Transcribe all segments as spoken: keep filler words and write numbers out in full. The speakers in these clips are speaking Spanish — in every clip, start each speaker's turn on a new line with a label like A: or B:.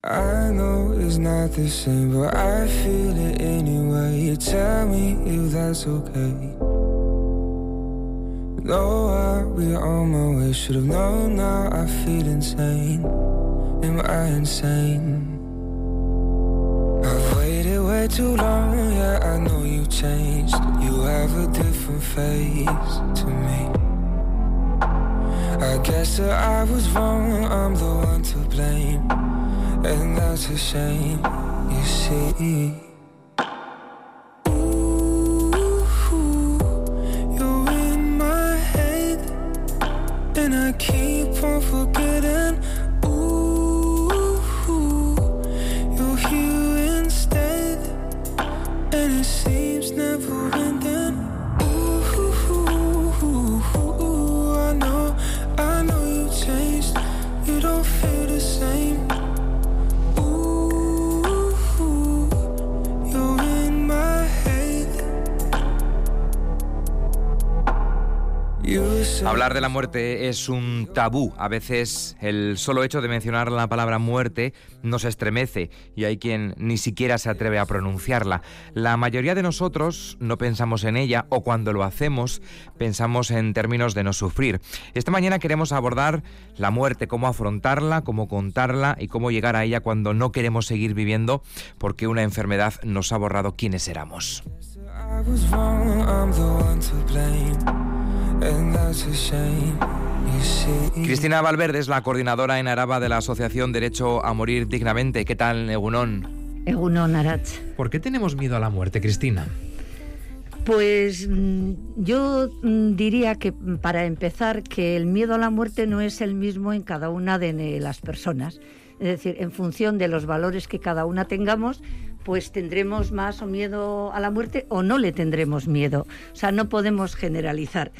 A: I know it's not the same, but I feel it anyway. You tell me if that's okay. No, I'll be on my way. Should've known now I feel insane. Am I insane? I've waited way too long, yeah, I know you changed. You have a different face to me. I guess that I was wrong, I'm the one to blame. And that's a shame, you see. Ooh, you're in my head, and I keep on forgetting. Ooh, you're here instead, and it seems never ending. Ooh, I know, I know you changed. You don't feel the same.
B: Hablar de la muerte es un tabú. A veces el solo hecho de mencionar la palabra muerte nos estremece y hay quien ni siquiera se atreve a pronunciarla. La mayoría de nosotros no pensamos en ella, o cuando lo hacemos pensamos en términos de no sufrir. Esta mañana queremos abordar la muerte, cómo afrontarla, cómo contarla y cómo llegar a ella cuando no queremos seguir viviendo porque una enfermedad nos ha borrado quiénes éramos. Cristina Valverde es la coordinadora en Araba de la Asociación Derecho a Morir Dignamente. ¿Qué tal, Egunon?
C: Egunon, Arach.
B: ¿Por qué tenemos miedo a la muerte, Cristina?
C: Pues yo diría que, para empezar, que el miedo a la muerte no es el mismo en cada una de las personas. Es decir, en función de los valores que cada una tengamos, pues tendremos más o miedo a la muerte o no le tendremos miedo. O sea, no podemos generalizar.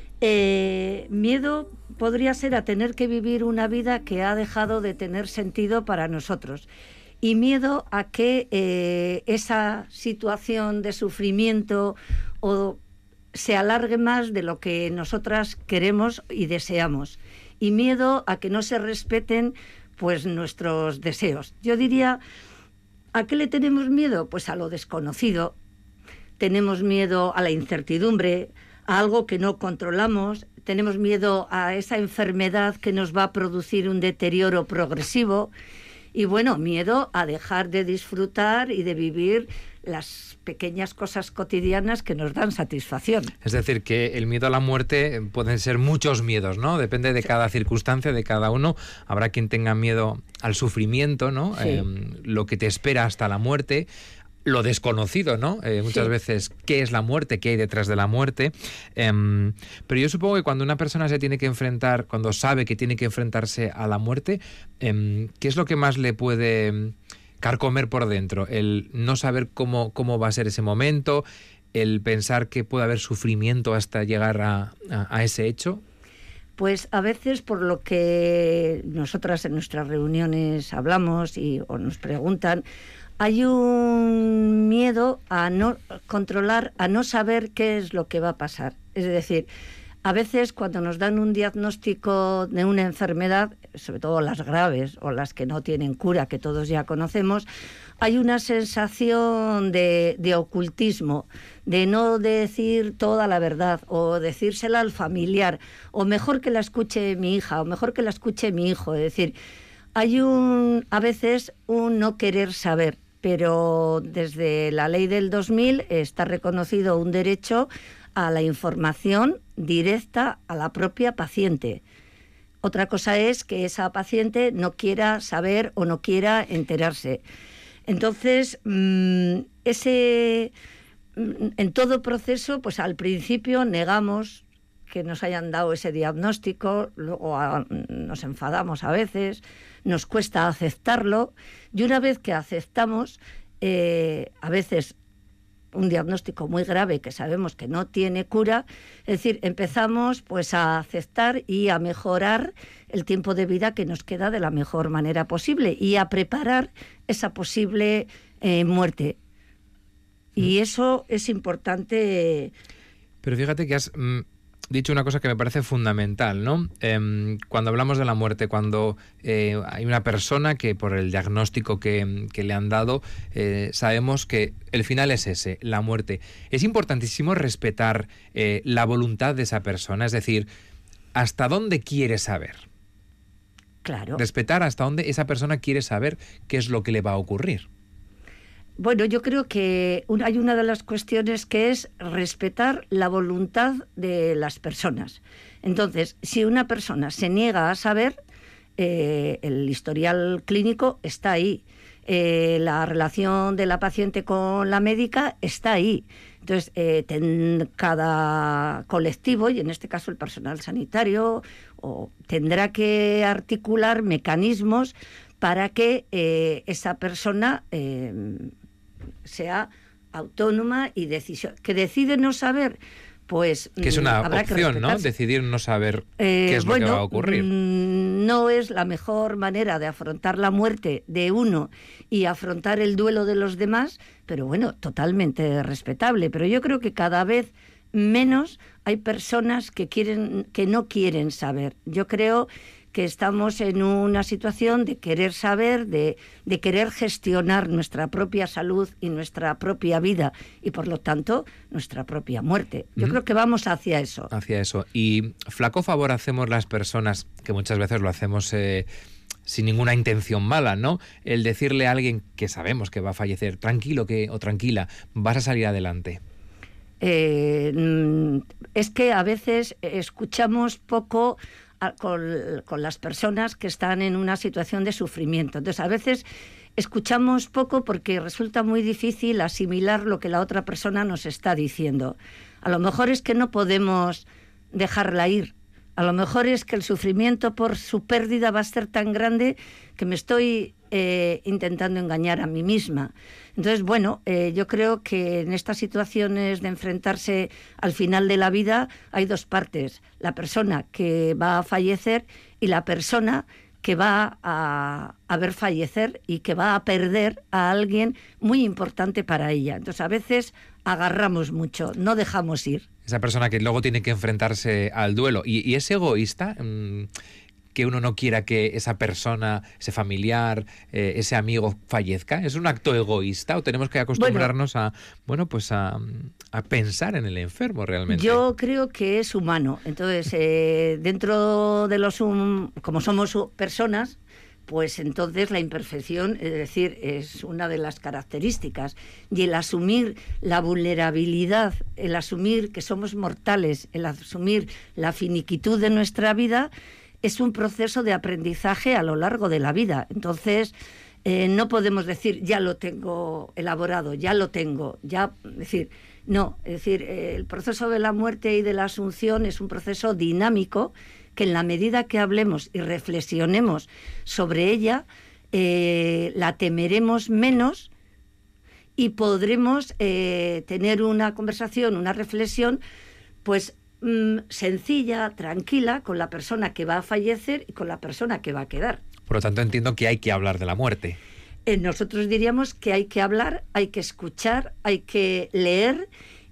C: Eh, miedo podría ser a tener que vivir una vida que ha dejado de tener sentido para nosotros, y miedo a que eh, esa situación de sufrimiento o se alargue más de lo que nosotras queremos y deseamos, y miedo a que no se respeten pues nuestros deseos. Yo diría, ¿a qué le tenemos miedo? Pues a lo desconocido. Tenemos miedo a la incertidumbre, a algo que no controlamos. Tenemos miedo a esa enfermedad que nos va a producir un deterioro progresivo. Y bueno, miedo a dejar de disfrutar y de vivir las pequeñas cosas cotidianas que nos dan satisfacción.
B: Es decir, que el miedo a la muerte pueden ser muchos miedos, ¿no? Depende de sí. cada circunstancia, de cada uno. Habrá quien tenga miedo al sufrimiento, ¿no? Sí. Eh, lo que te espera hasta la muerte. Lo desconocido, ¿no? Eh, muchas sí. veces, ¿qué es la muerte? ¿Qué hay detrás de la muerte? Eh, pero yo supongo que cuando una persona se tiene que enfrentar, cuando sabe que tiene que enfrentarse a la muerte, eh, ¿qué es lo que más le puede carcomer por dentro? El no saber cómo, cómo va a ser ese momento, el pensar que puede haber sufrimiento hasta llegar a, a, a ese hecho.
C: Pues a veces, por lo que nosotras en nuestras reuniones hablamos y o nos preguntan, hay un miedo a no controlar, a no saber qué es lo que va a pasar. Es decir, a veces cuando nos dan un diagnóstico de una enfermedad, sobre todo las graves o las que no tienen cura, que todos ya conocemos, hay una sensación de, de ocultismo, de no decir toda la verdad o decírsela al familiar, o mejor que la escuche mi hija, o mejor que la escuche mi hijo. Es decir, hay un a veces un no querer saber, pero desde la ley del dos mil está reconocido un derecho a la información directa a la propia paciente. Otra cosa es que esa paciente no quiera saber o no quiera enterarse. Entonces, ese en todo proceso, pues al principio negamos que nos hayan dado ese diagnóstico, luego a, nos enfadamos a veces, nos cuesta aceptarlo, y una vez que aceptamos, eh, a veces un diagnóstico muy grave que sabemos que no tiene cura, es decir, empezamos pues a aceptar y a mejorar el tiempo de vida que nos queda de la mejor manera posible y a preparar esa posible eh, muerte. Y eso es importante.
B: Pero fíjate que has... Mm... dicho una cosa que me parece fundamental, ¿no? Eh, cuando hablamos de la muerte, cuando eh, hay una persona que por el diagnóstico que, que le han dado, eh, sabemos que el final es ese, la muerte. Es importantísimo respetar eh, la voluntad de esa persona, es decir, ¿hasta dónde quiere saber?
C: Claro.
B: Respetar hasta dónde esa persona quiere saber qué es lo que le va a ocurrir.
C: Bueno, yo creo que un, hay una de las cuestiones que es respetar la voluntad de las personas. Entonces, si una persona se niega a saber, eh, el historial clínico está ahí. Eh, la relación de la paciente con la médica está ahí. Entonces, eh, ten, cada colectivo, y en este caso el personal sanitario, o, tendrá que articular mecanismos para que eh, esa persona eh, sea autónoma y decisión. ¿Que decide no saber? Pues
B: que es una
C: habrá
B: opción,
C: que
B: ¿no? Decidir no saber eh, qué es
C: bueno,
B: lo que va a ocurrir.
C: No es la mejor manera de afrontar la muerte de uno y afrontar el duelo de los demás, pero bueno, totalmente respetable. Pero yo creo que cada vez menos hay personas que quieren, que no quieren saber. Yo creo que estamos en una situación de querer saber, de, de querer gestionar nuestra propia salud y nuestra propia vida y, por lo tanto, nuestra propia muerte. Yo mm. creo que vamos hacia eso.
B: Hacia eso. Y flaco favor hacemos las personas, que muchas veces lo hacemos eh, sin ninguna intención mala, ¿no? El decirle a alguien que sabemos que va a fallecer, tranquilo que o tranquila, vas a salir adelante.
C: Eh, es que a veces escuchamos poco Con, con las personas que están en una situación de sufrimiento. Entonces, a veces escuchamos poco porque resulta muy difícil asimilar lo que la otra persona nos está diciendo. A lo mejor es que no podemos dejarla ir. A lo mejor es que el sufrimiento por su pérdida va a ser tan grande que me estoy eh, intentando engañar a mí misma. Entonces, bueno, eh, yo creo que en estas situaciones de enfrentarse al final de la vida hay dos partes. La persona que va a fallecer y la persona que va a, a ver fallecer y que va a perder a alguien muy importante para ella. Entonces, a veces agarramos mucho, no dejamos ir.
B: Esa persona que luego tiene que enfrentarse al duelo. ¿Y, y es egoísta mmm, que uno no quiera que esa persona, ese familiar, eh, ese amigo fallezca? ¿Es un acto egoísta o tenemos que acostumbrarnos bueno, a bueno pues a, a pensar en el enfermo realmente?
C: Yo creo que es humano. Entonces, eh, dentro de los um, como somos personas, pues entonces la imperfección, es decir, es una de las características. Y el asumir la vulnerabilidad, el asumir que somos mortales, el asumir la finiquitud de nuestra vida, es un proceso de aprendizaje a lo largo de la vida. Entonces, eh, no podemos decir, ya lo tengo elaborado, ya lo tengo, ya... Es decir, no, es decir, eh, el proceso de la muerte y de la asunción es un proceso dinámico que en la medida que hablemos y reflexionemos sobre ella, eh, la temeremos menos y podremos eh, tener una conversación, una reflexión, pues mmm, sencilla, tranquila, con la persona que va a fallecer y con la persona que va a quedar.
B: Por lo tanto, entiendo que hay que hablar de la muerte.
C: Eh, nosotros diríamos que hay que hablar, hay que escuchar, hay que leer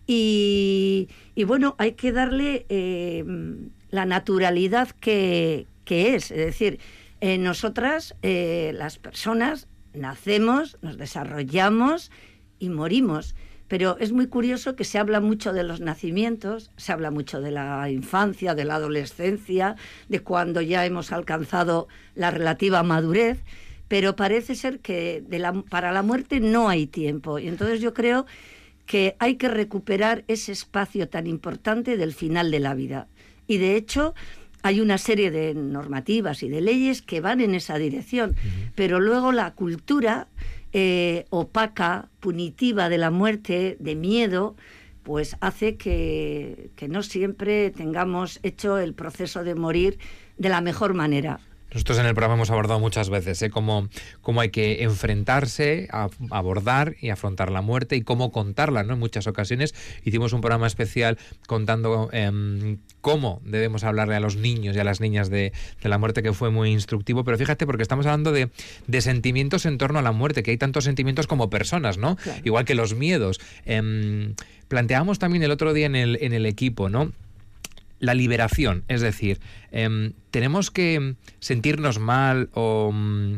C: y, y bueno, hay que darle eh, la naturalidad que, que es. Es decir, eh, nosotras, eh, las personas, nacemos, nos desarrollamos y morimos. Pero es muy curioso que se habla mucho de los nacimientos, se habla mucho de la infancia, de la adolescencia, de cuando ya hemos alcanzado la relativa madurez, pero parece ser que de la, para la muerte no hay tiempo. Y entonces yo creo que hay que recuperar ese espacio tan importante del final de la vida. Y de hecho hay una serie de normativas y de leyes que van en esa dirección, uh-huh. Pero luego la cultura eh, opaca, punitiva de la muerte, de miedo, pues hace que, que no siempre tengamos hecho el proceso de morir de la mejor manera.
B: Nosotros en el programa hemos abordado muchas veces ¿eh? cómo, cómo hay que enfrentarse, a, abordar y afrontar la muerte y cómo contarla, ¿no? En muchas ocasiones hicimos un programa especial contando eh, cómo debemos hablarle a los niños y a las niñas de, de la muerte, que fue muy instructivo. Pero fíjate, porque estamos hablando de, de sentimientos en torno a la muerte, que hay tantos sentimientos como personas, ¿no? Claro. Igual que los miedos. Eh, planteamos también el otro día en el, en el equipo, ¿no? la liberación, es decir, eh, tenemos que sentirnos mal o,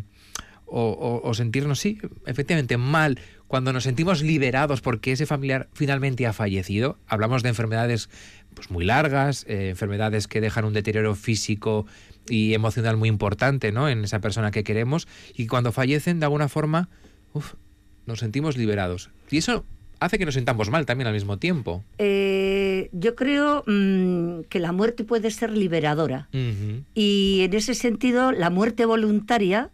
B: o, o, o sentirnos, sí, efectivamente mal cuando nos sentimos liberados porque ese familiar finalmente ha fallecido. Hablamos de enfermedades pues muy largas, eh, enfermedades que dejan un deterioro físico y emocional muy importante, ¿no?, en esa persona que queremos, y cuando fallecen de alguna forma uf, nos sentimos liberados. Y eso hace que nos sintamos mal también al mismo tiempo.
C: Eh, yo creo mmm, que la muerte puede ser liberadora. Uh-huh. Y en ese sentido, la muerte voluntaria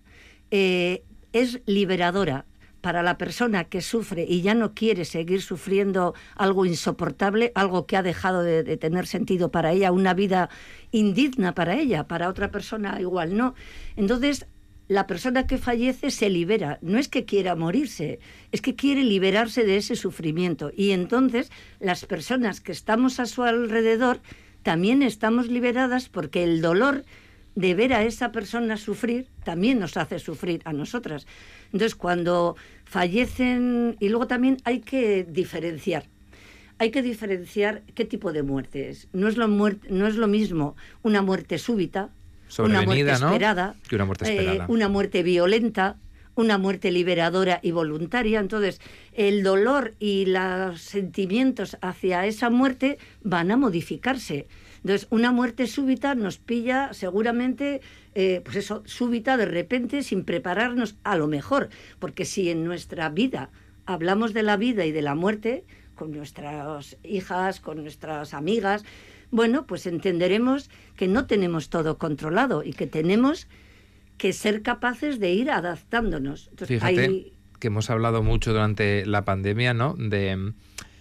C: eh, es liberadora para la persona que sufre y ya no quiere seguir sufriendo algo insoportable, algo que ha dejado de, de tener sentido para ella, una vida indigna para ella, para otra persona igual no. Entonces, la persona que fallece se libera. No es que quiera morirse, es que quiere liberarse de ese sufrimiento. Y entonces las personas que estamos a su alrededor también estamos liberadas, porque el dolor de ver a esa persona sufrir también nos hace sufrir a nosotras. Entonces, cuando fallecen, y luego también hay que diferenciar. Hay que diferenciar qué tipo de muerte es. No es lo, muerte, no es lo mismo una muerte súbita, una muerte esperada,
B: ¿no?, que una muerte esperada.
C: Eh, una muerte violenta, una muerte liberadora y voluntaria. Entonces, el dolor y los sentimientos hacia esa muerte van a modificarse. Entonces, una muerte súbita nos pilla seguramente, eh, pues eso, súbita, de repente, sin prepararnos, a lo mejor. Porque si en nuestra vida hablamos de la vida y de la muerte, con nuestras hijas, con nuestras amigas, bueno, pues entenderemos que no tenemos todo controlado y que tenemos que ser capaces de ir adaptándonos. Entonces,
B: fíjate
C: hay...
B: que hemos hablado mucho durante la pandemia, ¿no?, de,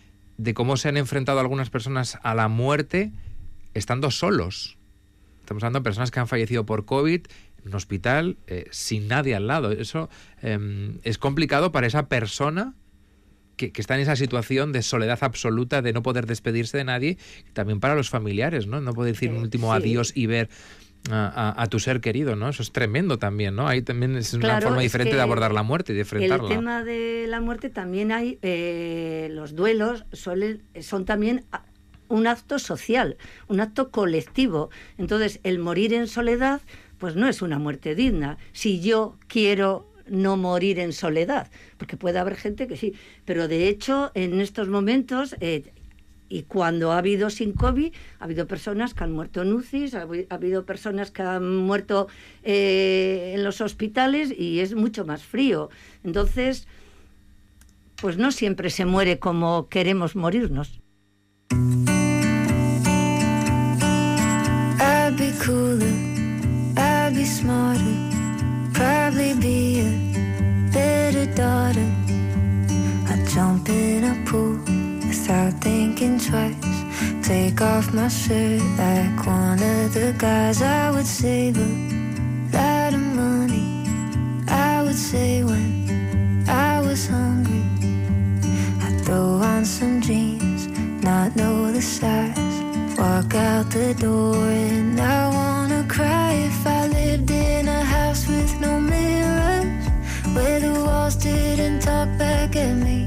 B: de cómo se han enfrentado algunas personas a la muerte estando solos. Estamos hablando de personas que han fallecido por COVID en un hospital, eh, sin nadie al lado. Eso eh, es complicado para esa persona Que, que está en esa situación de soledad absoluta, de no poder despedirse de nadie, y también para los familiares, ¿no? No poder decir un último sí. adiós y ver a, a, a tu ser querido, ¿no? Eso es tremendo también, ¿no? Ahí también es una
C: claro,
B: forma
C: es
B: diferente de abordar la muerte y de enfrentarla.
C: El tema de la muerte también hay, eh, los duelos suelen, son también un acto social, un acto colectivo. Entonces, el morir en soledad, pues no es una muerte digna. Si yo quiero no morir en soledad, porque puede haber gente que sí, pero de hecho en estos momentos eh, y cuando ha habido sin COVID, ha habido personas que han muerto en U C Is, ha, ha habido personas que han muerto eh, en los hospitales, y es mucho más frío. Entonces, pues no siempre se muere como queremos morirnos.
A: I'd be cooler, I'd be smarter, probably be a better daughter. I'd jump in a pool without thinking twice. Take off my shirt like one of the guys. I would save a lot of money. I would say when I was hungry, I'd throw on some jeans, not know the size. Walk out the door and I wanna cry if I lived in a house with no mirrors, where the walls didn't talk back at me.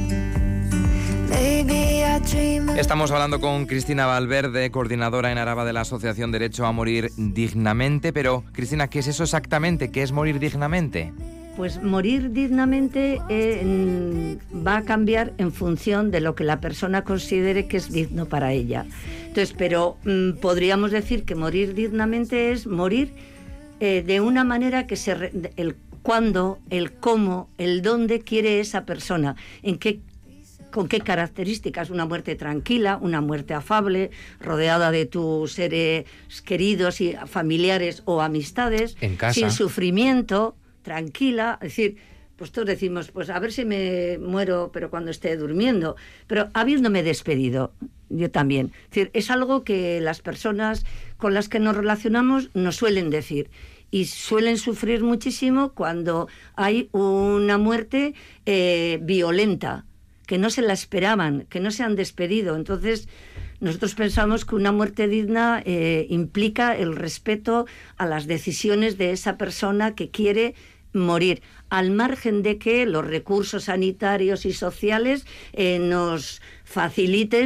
A: Maybe I dream of...
D: Estamos hablando con Cristina Valverde, coordinadora en Araba de la Asociación Derecho a Morir Dignamente. Pero, Cristina, ¿qué es eso exactamente? ¿Qué es morir dignamente?
C: Pues morir dignamente eh, va a cambiar en función de lo que la persona considere que es digno para ella. Entonces, pero mmm, podríamos decir que morir dignamente es morir eh, de una manera que se re, el cuándo, el cómo, el dónde quiere esa persona, en qué, con qué características. Una muerte tranquila, una muerte afable, rodeada de tus seres queridos y familiares o amistades,
B: en casa,
C: sin sufrimiento, tranquila. Es decir, pues todos decimos, pues a ver si me muero, pero cuando esté durmiendo, pero habiéndome despedido, yo también. Es decir, es algo que las personas con las que nos relacionamos nos suelen decir, y suelen sufrir muchísimo cuando hay una muerte eh, violenta, que no se la esperaban, que no se han despedido. Entonces, nosotros pensamos que una muerte digna eh, implica el respeto a las decisiones de esa persona que quiere morir, al margen de que los recursos sanitarios y sociales eh, nos faciliten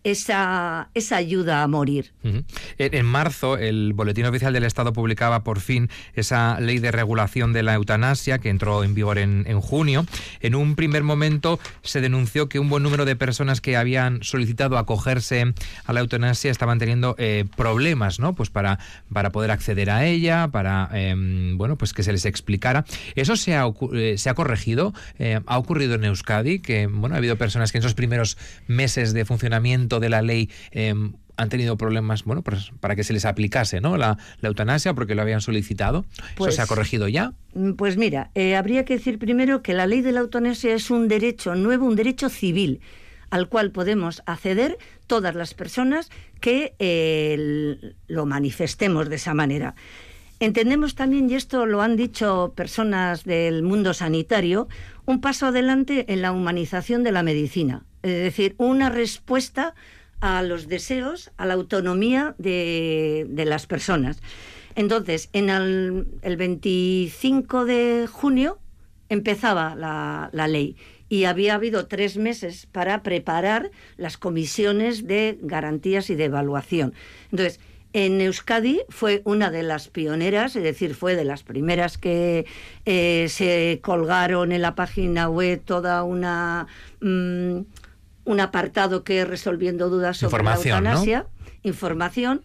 C: esa, esa ayuda a morir.
B: Uh-huh. En, en marzo, el Boletín Oficial del Estado publicaba por fin esa ley de regulación de la eutanasia que entró en vigor en, en junio. En un primer momento se denunció que un buen número de personas que habían solicitado acogerse a la eutanasia estaban teniendo eh, problemas, ¿no? Pues para, para poder acceder a ella, para eh, bueno, pues que se les explicara. ¿Eso se ha, eh, se ha corregido? Eh, ¿Ha ocurrido en Euskadi? Que bueno, ha habido personas que en esos primeros meses de funcionamiento de la ley eh, han tenido problemas, bueno, pues para que se les aplicase, ¿no? la, la eutanasia porque lo habían solicitado.
C: Pues,
B: ¿Eso se ha corregido ya?
C: Pues mira, eh, habría que decir primero que la ley de la eutanasia es un derecho nuevo, un derecho civil, al cual podemos acceder todas las personas que eh, lo manifestemos de esa manera. Entendemos también, y esto lo han dicho personas del mundo sanitario, un paso adelante en la humanización de la medicina. Es decir, una respuesta a los deseos, a la autonomía de, de las personas. Entonces, en el, el veinticinco de junio empezaba la, la ley y había habido tres meses para preparar las comisiones de garantías y de evaluación. Entonces, en Euskadi fue una de las pioneras, es decir, fue de las primeras que eh, se colgaron en la página web toda una mmm, un apartado que es resolviendo dudas sobre la eutanasia, ¿no? Información.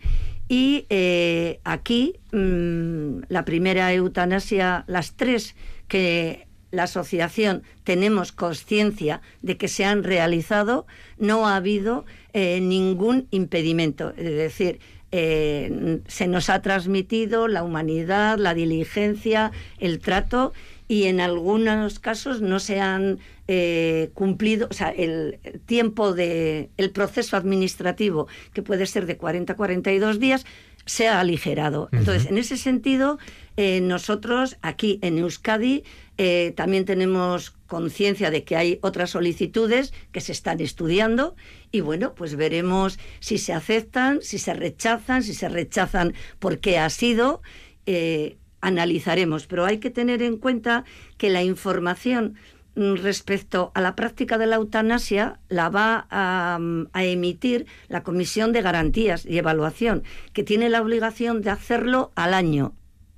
C: Y eh, aquí mmm, la primera eutanasia, las tres que la asociación tenemos conciencia de que se han realizado, no ha habido eh, ningún impedimento. Es decir, Eh, se nos ha transmitido la humanidad, la diligencia, el trato, y en algunos casos no se han eh, cumplido, o sea, el tiempo de el proceso administrativo, que puede ser de cuarenta a cuarenta y dos días, se ha aligerado. Uh-huh. Entonces, en ese sentido, eh, nosotros aquí en Euskadi eh, también tenemos conciencia de que hay otras solicitudes que se están estudiando y bueno, pues veremos si se aceptan, si se rechazan, si se rechazan por qué ha sido, eh, analizaremos. Pero hay que tener en cuenta que la información respecto a la práctica de la eutanasia la va a, a emitir la Comisión de Garantías y Evaluación, que tiene la obligación de hacerlo al año.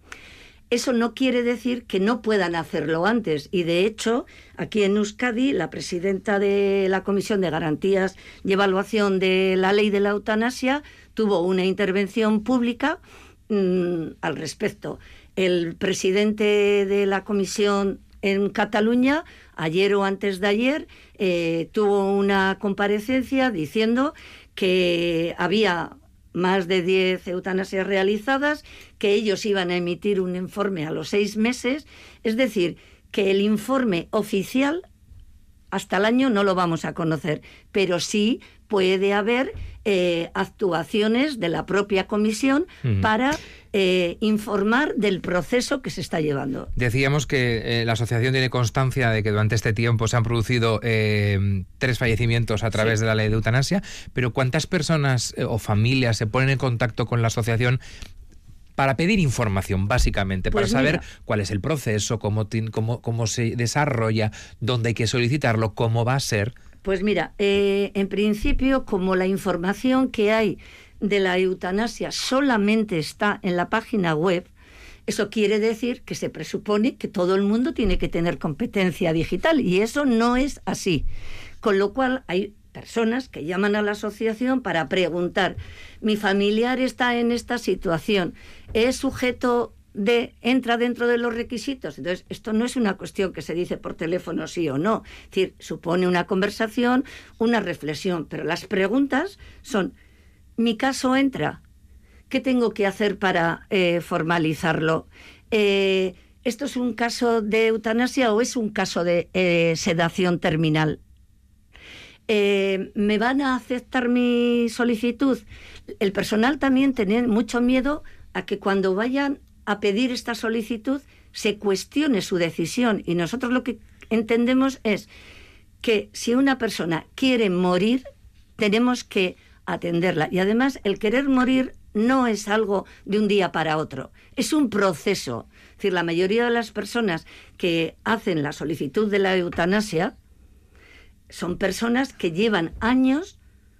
C: Eso no quiere decir que no puedan hacerlo antes, y de hecho, aquí en Euskadi, la presidenta de la Comisión de Garantías y Evaluación de la Ley de la Eutanasia tuvo una intervención pública mmm, al respecto. El presidente de la Comisión en Cataluña, ayer o antes de ayer, eh, tuvo una comparecencia diciendo que había más de diez eutanasias realizadas, que ellos iban a emitir un informe a los seis meses, es decir, que el informe oficial hasta el año no lo vamos a conocer, pero sí puede haber eh, actuaciones de la propia comisión uh-huh. para eh, informar del proceso que se está llevando.
B: Decíamos que eh, la asociación tiene constancia de que durante este tiempo se han producido eh, tres fallecimientos a través sí. de la ley de eutanasia, pero ¿cuántas personas eh, o familias se ponen en contacto con la asociación para pedir información, básicamente, pues para saber mira, cuál es el proceso, cómo, cómo, cómo se desarrolla, dónde hay que solicitarlo, cómo va a ser?
C: Pues mira, eh, en principio, como la información que hay de la eutanasia solamente está en la página web, eso quiere decir que se presupone que todo el mundo tiene que tener competencia digital, y eso no es así. Con lo cual hay personas que llaman a la asociación para preguntar: mi familiar está en esta situación, ¿es sujeto de, entra dentro de los requisitos? Entonces, esto no es una cuestión que se dice por teléfono sí o no, es decir, supone una conversación, una reflexión, pero las preguntas son: ¿mi caso entra? ¿Qué tengo que hacer para eh, formalizarlo? Eh, ¿Esto es un caso de eutanasia o es un caso de eh, sedación terminal? Eh, ¿Me van a aceptar mi solicitud? El personal también tiene mucho miedo a que cuando vayan a pedir esta solicitud se cuestione su decisión, y nosotros lo que entendemos es que si una persona quiere morir, tenemos que atenderla, y además el querer morir no es algo de un día para otro, es un proceso. Es decir, la mayoría de las personas que hacen la solicitud de la eutanasia son personas que llevan años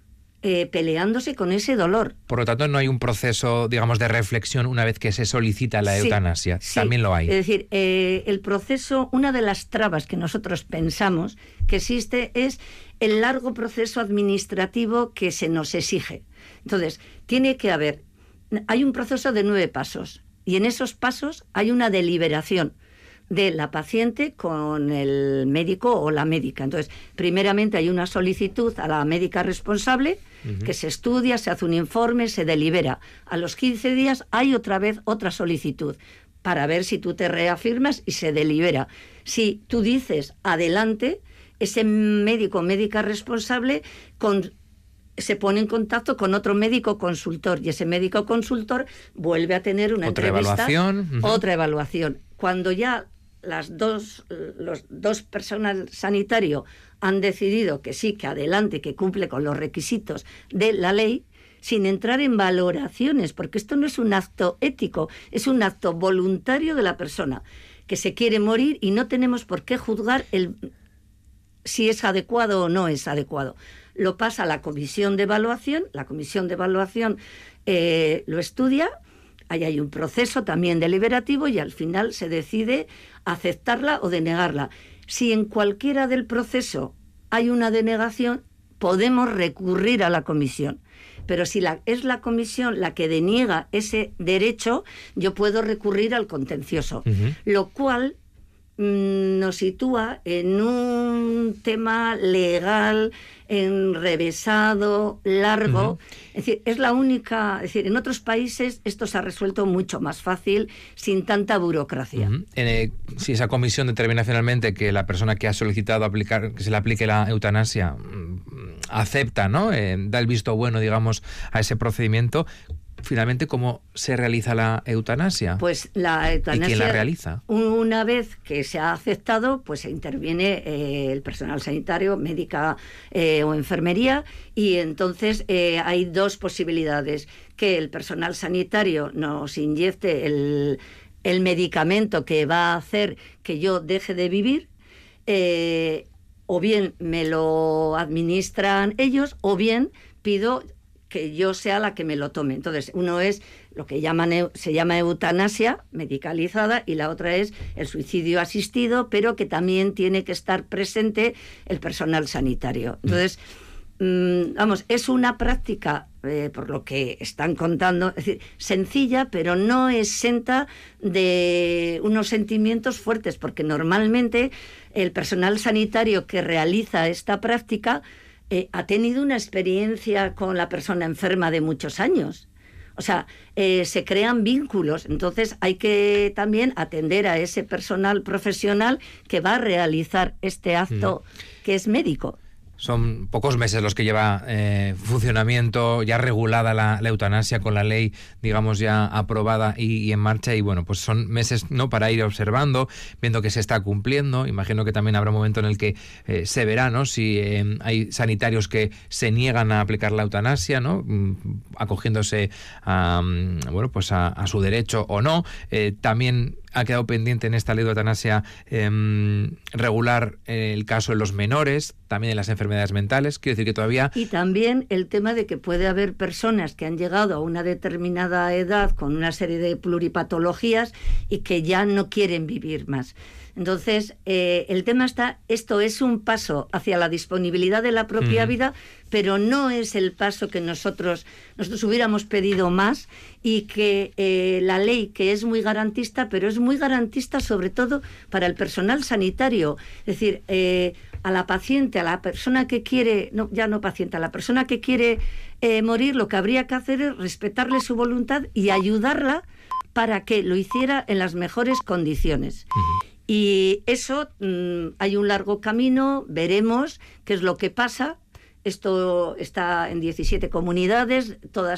C: eh, peleándose con ese dolor.
B: Por lo tanto, no hay un proceso, digamos, de reflexión una vez que se solicita la
C: Sí,
B: eutanasia.
C: sí.
B: También lo hay.
C: Es decir, eh, el proceso, una de las trabas que nosotros pensamos que existe es el largo proceso administrativo que se nos exige. Entonces, tiene que haber, hay un proceso de nueve pasos y en esos pasos hay una deliberación de la paciente con el médico o la médica. Entonces, primeramente hay una solicitud a la médica responsable, uh-huh, que se estudia, se hace un informe, se delibera. A los quince días hay otra vez otra solicitud para ver si tú te reafirmas y se delibera. Si tú dices adelante, ese médico o médica responsable con, se pone en contacto con otro médico consultor y ese médico consultor vuelve a tener una
B: otra
C: entrevista,
B: evaluación, uh-huh,
C: otra evaluación. Cuando ya las dos, los dos personal sanitario han decidido que sí, que adelante, que cumple con los requisitos de la ley, sin entrar en valoraciones, porque esto no es un acto ético, es un acto voluntario de la persona que se quiere morir y no tenemos por qué juzgar el, si es adecuado o no es adecuado. Lo pasa a la comisión de evaluación, la comisión de evaluación eh, lo estudia. Ahí hay un proceso también deliberativo y al final se decide aceptarla o denegarla. Si en cualquiera del proceso hay una denegación, podemos recurrir a la comisión. Pero si la, es la comisión la que deniega ese derecho, yo puedo recurrir al contencioso. Uh-huh. Lo cual mmm, nos sitúa en un tema legal enrevesado, largo. Uh-huh. Es decir, es la única, es decir, en otros países esto se ha resuelto mucho más fácil, sin tanta burocracia.
B: Uh-huh. eh, si esa comisión determina finalmente que la persona que ha solicitado aplicar, que se le aplique la eutanasia, acepta, ¿no? Eh, da el visto bueno, digamos, a ese procedimiento. Finalmente, ¿cómo se realiza la eutanasia?
C: Pues la eutanasia...
B: ¿Y quién la realiza?
C: Una vez que se ha aceptado, pues se interviene eh, el personal sanitario, médica eh, o enfermería, y entonces eh, hay dos posibilidades. Que el personal sanitario nos inyecte el, el medicamento que va a hacer que yo deje de vivir, eh, o bien me lo administran ellos, o bien pido que yo sea la que me lo tome. Entonces, uno es lo que llaman, se llama eutanasia medicalizada y la otra es el suicidio asistido, pero que también tiene que estar presente el personal sanitario. Entonces, mmm, vamos, es una práctica, eh, por lo que están contando, es decir, sencilla, pero no exenta de unos sentimientos fuertes, porque normalmente el personal sanitario que realiza esta práctica Eh, ha tenido una experiencia con la persona enferma de muchos años. O sea, eh, se crean vínculos. Entonces hay que también atender a ese personal profesional que va a realizar este acto mm. que es médico.
B: Son pocos meses los que lleva eh, funcionamiento, ya regulada la, la eutanasia con la ley, digamos, ya aprobada y, y en marcha. Y bueno, pues son meses, ¿no?, para ir observando, viendo que se está cumpliendo. Imagino que también habrá un momento en el que eh, se verá, ¿no?, si eh, hay sanitarios que se niegan a aplicar la eutanasia, ¿no?, acogiéndose a, bueno, pues a, a su derecho o no. Eh, también ha quedado pendiente en esta ley de eutanasia eh, regular el caso de los menores, también de las enfermedades mentales. Quiero decir que todavía...
C: Y también el tema de que puede haber personas que han llegado a una determinada edad con una serie de pluripatologías y que ya no quieren vivir más. Entonces, eh, el tema está, esto es un paso hacia la disponibilidad de la propia mm. vida, pero no es el paso que nosotros, nosotros hubiéramos pedido más, y que eh, la ley, que es muy garantista, pero es muy garantista sobre todo para el personal sanitario. Es decir, eh, a la paciente, a la persona que quiere, no, ya no paciente, a la persona que quiere eh, morir, lo que habría que hacer es respetarle su voluntad y ayudarla para que lo hiciera en las mejores condiciones. Mm. Y eso, mmm, hay un largo camino, veremos qué es lo que pasa. Esto está en diecisiete comunidades, todas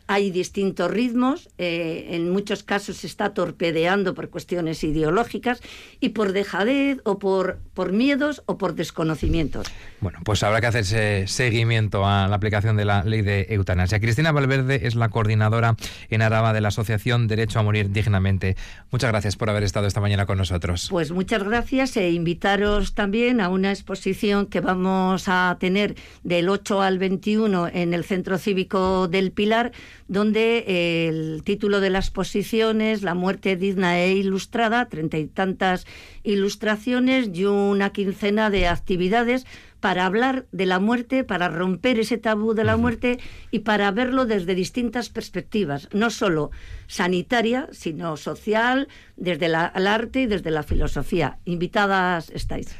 C: Hay distintos ritmos, eh, en muchos casos se está torpedeando por cuestiones ideológicas y por dejadez o por, por miedos o por desconocimientos.
B: Bueno, pues habrá que hacerse seguimiento a la aplicación de la ley de eutanasia. Cristina Valverde es la coordinadora en Araba de la Asociación Derecho a Morir Dignamente. Muchas gracias por haber estado esta mañana con nosotros.
C: Pues muchas gracias e invitaros también a una exposición que vamos a tener del ocho al veintiuno en el Centro Cívico del Pilar, donde eh, el título de la exposición es La muerte digna e ilustrada, treinta y tantas ilustraciones y una quincena de actividades para hablar de la muerte, para romper ese tabú de la muerte y para verlo desde distintas perspectivas, no solo sanitaria, sino social, desde la, el arte y desde la filosofía. Invitadas estáis.